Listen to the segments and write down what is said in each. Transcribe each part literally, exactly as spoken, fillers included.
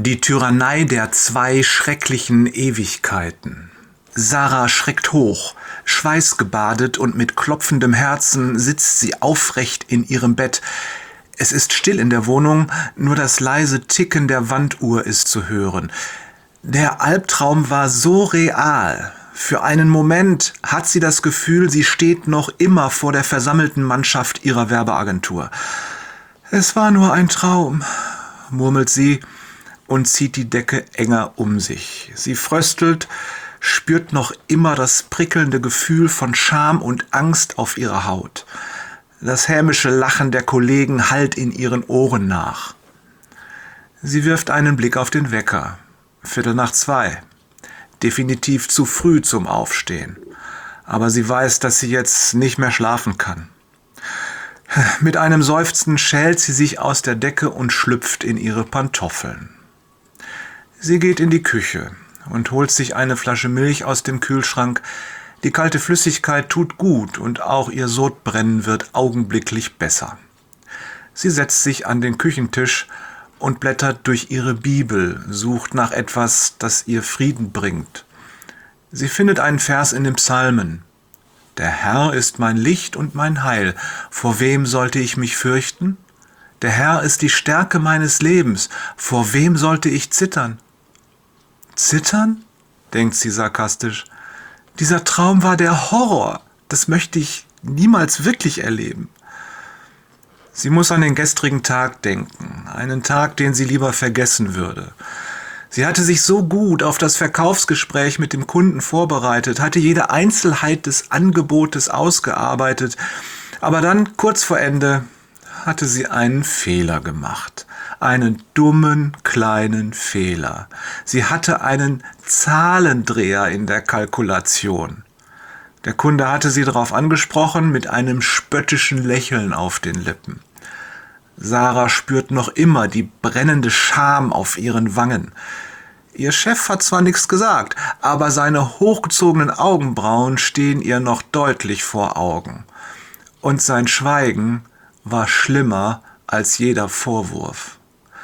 Die Tyrannei der zwei schrecklichen Ewigkeiten. Sarah schreckt hoch. Schweißgebadet und mit klopfendem Herzen sitzt sie aufrecht in ihrem Bett. Es ist still in der Wohnung, nur das leise Ticken der Wanduhr ist zu hören. Der Albtraum war so real. Für einen Moment hat sie das Gefühl, sie steht noch immer vor der versammelten Mannschaft ihrer Werbeagentur. »Es war nur ein Traum«, murmelt sie und zieht die Decke enger um sich. Sie fröstelt, spürt noch immer das prickelnde Gefühl von Scham und Angst auf ihrer Haut. Das hämische Lachen der Kollegen hallt in ihren Ohren nach. Sie wirft einen Blick auf den Wecker. Viertel nach zwei. Definitiv zu früh zum Aufstehen. Aber sie weiß, dass sie jetzt nicht mehr schlafen kann. Mit einem Seufzen schält sie sich aus der Decke und schlüpft in ihre Pantoffeln. Sie geht in die Küche und holt sich eine Flasche Milch aus dem Kühlschrank. Die kalte Flüssigkeit tut gut und auch ihr Sodbrennen wird augenblicklich besser. Sie setzt sich an den Küchentisch und blättert durch ihre Bibel, sucht nach etwas, das ihr Frieden bringt. Sie findet einen Vers in den Psalmen. Der Herr ist mein Licht und mein Heil. Vor wem sollte ich mich fürchten? Der Herr ist die Stärke meines Lebens. Vor wem sollte ich zittern? Zittern? Denkt sie sarkastisch. Dieser Traum war der Horror. Das möchte ich niemals wirklich erleben. Sie muss an den gestrigen Tag denken. Einen Tag, den sie lieber vergessen würde. Sie hatte sich so gut auf das Verkaufsgespräch mit dem Kunden vorbereitet, hatte jede Einzelheit des Angebotes ausgearbeitet, aber dann, kurz vor Ende, hatte sie einen Fehler gemacht. Einen dummen, kleinen Fehler. Sie hatte einen Zahlendreher in der Kalkulation. Der Kunde hatte sie darauf angesprochen mit einem spöttischen Lächeln auf den Lippen. Sarah spürt noch immer die brennende Scham auf ihren Wangen. Ihr Chef hat zwar nichts gesagt, aber seine hochgezogenen Augenbrauen stehen ihr noch deutlich vor Augen. Und sein Schweigen war schlimmer als jeder Vorwurf.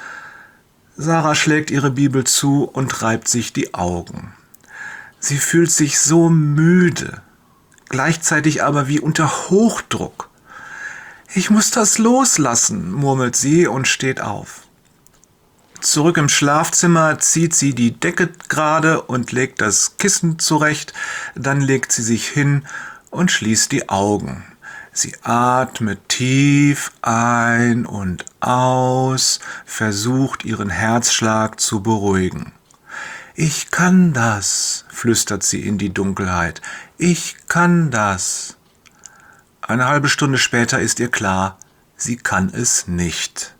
Sarah schlägt ihre Bibel zu und reibt sich die Augen. Sie fühlt sich so müde, gleichzeitig aber wie unter Hochdruck. »Ich muss das loslassen«, murmelt sie und steht auf. Zurück im Schlafzimmer zieht sie die Decke gerade und legt das Kissen zurecht, dann legt sie sich hin und schließt die Augen. Sie atmet tief ein und aus, versucht ihren Herzschlag zu beruhigen. »Ich kann das«, flüstert sie in die Dunkelheit. »Ich kann das.« Eine halbe Stunde später ist ihr klar, sie kann es nicht.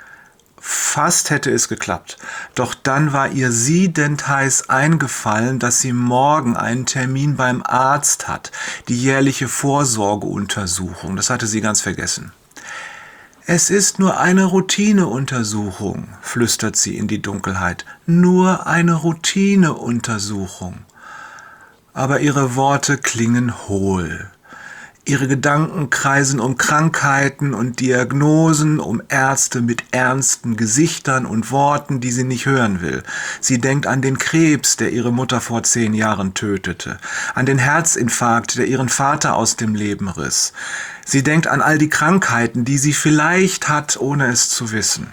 Fast hätte es geklappt, doch dann war ihr siedend heiß eingefallen, dass sie morgen einen Termin beim Arzt hat, die jährliche Vorsorgeuntersuchung, das hatte sie ganz vergessen. »Es ist nur eine Routineuntersuchung«, flüstert sie in die Dunkelheit, »nur eine Routineuntersuchung.« Aber ihre Worte klingen hohl. Ihre Gedanken kreisen um Krankheiten und Diagnosen, um Ärzte mit ernsten Gesichtern und Worten, die sie nicht hören will. Sie denkt an den Krebs, der ihre Mutter vor zehn Jahren tötete, an den Herzinfarkt, der ihren Vater aus dem Leben riss. Sie denkt an all die Krankheiten, die sie vielleicht hat, ohne es zu wissen.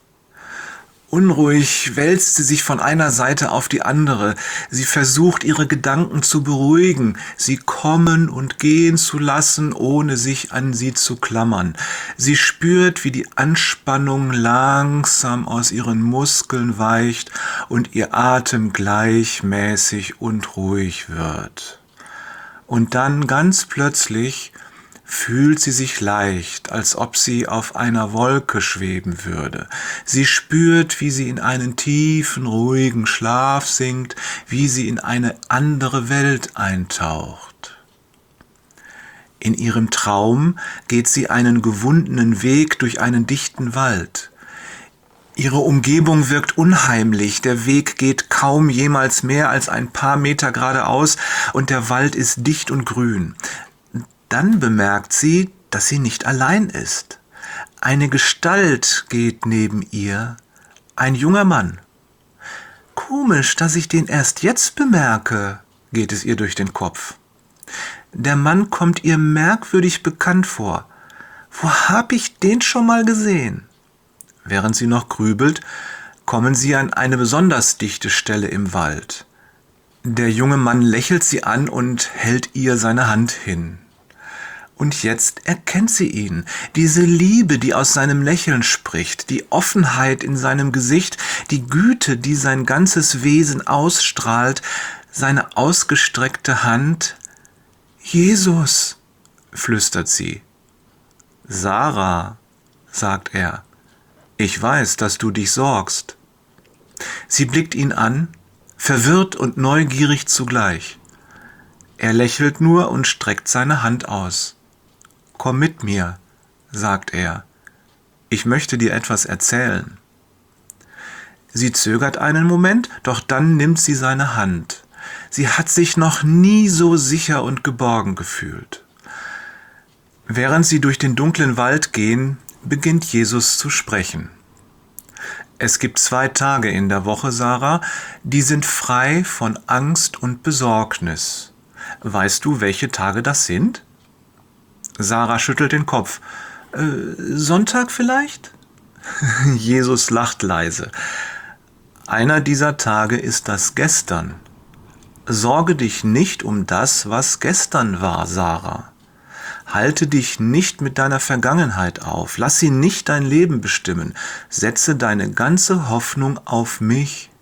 Unruhig wälzt sie sich von einer Seite auf die andere. Sie versucht, ihre Gedanken zu beruhigen, sie kommen und gehen zu lassen, ohne sich an sie zu klammern. Sie spürt, wie die Anspannung langsam aus ihren Muskeln weicht und ihr Atem gleichmäßig und ruhig wird. Und dann ganz plötzlich fühlt sie sich leicht, als ob sie auf einer Wolke schweben würde. Sie spürt, wie sie in einen tiefen, ruhigen Schlaf sinkt, wie sie in eine andere Welt eintaucht. In ihrem Traum geht sie einen gewundenen Weg durch einen dichten Wald. Ihre Umgebung wirkt unheimlich, der Weg geht kaum jemals mehr als ein paar Meter geradeaus und der Wald ist dicht und grün. Dann bemerkt sie, dass sie nicht allein ist. Eine Gestalt geht neben ihr, ein junger Mann, Komisch, dass ich den erst jetzt bemerke, geht es ihr durch den Kopf. Der Mann kommt ihr merkwürdig bekannt vor. Wo hab ich den schon mal gesehen? Während sie noch grübelt, kommen sie an eine besonders dichte Stelle im Wald. Der junge Mann lächelt sie an und hält ihr seine Hand hin. Und jetzt erkennt sie ihn, diese Liebe, die aus seinem Lächeln spricht, die Offenheit in seinem Gesicht, die Güte, die sein ganzes Wesen ausstrahlt, seine ausgestreckte Hand. »Jesus«, flüstert sie. »Sarah«, sagt er, »ich weiß, dass du dich sorgst.« Sie blickt ihn an, verwirrt und neugierig zugleich. Er lächelt nur und streckt seine Hand aus. »Komm mit mir«, sagt er. »Ich möchte dir etwas erzählen.« Sie zögert einen Moment, doch dann nimmt sie seine Hand. Sie hat sich noch nie so sicher und geborgen gefühlt. Während sie durch den dunklen Wald gehen, beginnt Jesus zu sprechen. Es gibt zwei Tage in der Woche, Sarah, die sind frei von Angst und Besorgnis. Weißt du, welche Tage das sind? Sarah schüttelt den Kopf. Äh, Sonntag vielleicht? Jesus lacht leise. Einer dieser Tage ist das Gestern. Sorge dich nicht um das, was gestern war, Sarah. Halte dich nicht mit deiner Vergangenheit auf. Lass sie nicht dein Leben bestimmen. Setze deine ganze Hoffnung auf mich.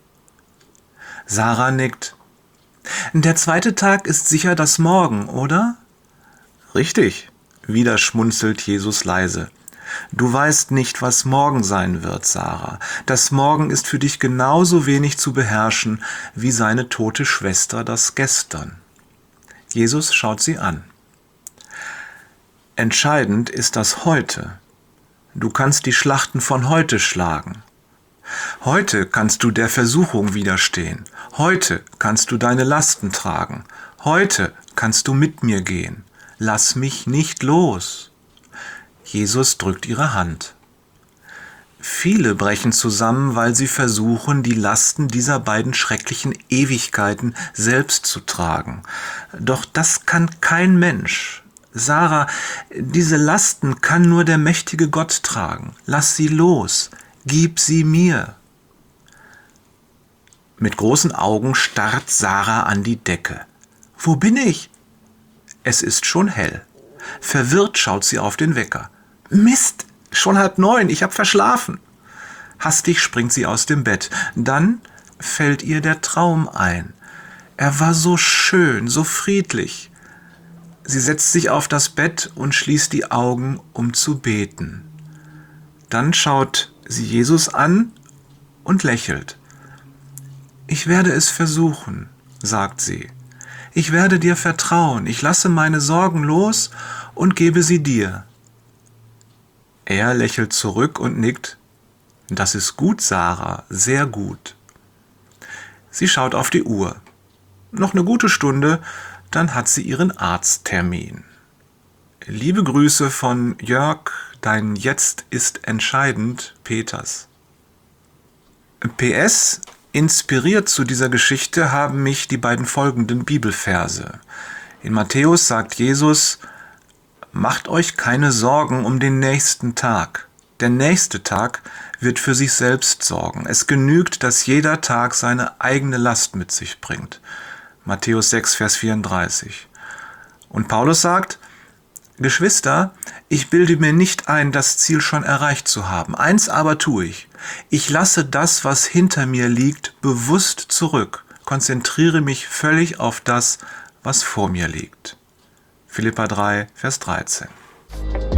Sarah nickt. Der zweite Tag ist sicher das Morgen, oder? Richtig. Wieder schmunzelt Jesus leise. Du weißt nicht, was morgen sein wird, Sarah. Das Morgen ist für dich genauso wenig zu beherrschen wie seine tote Schwester das Gestern. Jesus schaut sie an. Entscheidend ist das Heute. Du kannst die Schlachten von heute schlagen. Heute kannst du der Versuchung widerstehen. Heute kannst du deine Lasten tragen. Heute kannst du mit mir gehen. Lass mich nicht los. Jesus drückt ihre Hand. Viele brechen zusammen, weil sie versuchen, die Lasten dieser beiden schrecklichen Ewigkeiten selbst zu tragen. Doch das kann kein Mensch. Sarah, diese Lasten kann nur der mächtige Gott tragen. Lass sie los. Gib sie mir. Mit großen Augen starrt Sarah an die Decke. Wo bin ich? Es ist schon hell. Verwirrt schaut sie auf den Wecker. Mist, schon halb neun, ich hab verschlafen. Hastig springt sie aus dem Bett. Dann fällt ihr der Traum ein. Er war so schön, so friedlich. Sie setzt sich auf das Bett und schließt die Augen, um zu beten. Dann schaut sie Jesus an und lächelt. Ich werde es versuchen, sagt sie. Ich werde dir vertrauen, ich lasse meine Sorgen los und gebe sie dir. Er lächelt zurück und nickt. Das ist gut, Sarah, sehr gut. Sie schaut auf die Uhr. Noch eine gute Stunde, dann hat sie ihren Arzttermin. Liebe Grüße von Jörg, dein Jetzt ist entscheidend, Peters. P S Inspiriert zu dieser Geschichte haben mich die beiden folgenden Bibelverse. In Matthäus sagt Jesus, macht euch keine Sorgen um den nächsten Tag. Der nächste Tag wird für sich selbst sorgen. Es genügt, dass jeder Tag seine eigene Last mit sich bringt. Matthäus sechs, Vers vierunddreißig. Und Paulus sagt, Geschwister, ich bilde mir nicht ein, das Ziel schon erreicht zu haben. Eins aber tue ich. Ich lasse das, was hinter mir liegt, bewusst zurück, konzentriere mich völlig auf das, was vor mir liegt. Philipper drei, Vers dreizehn.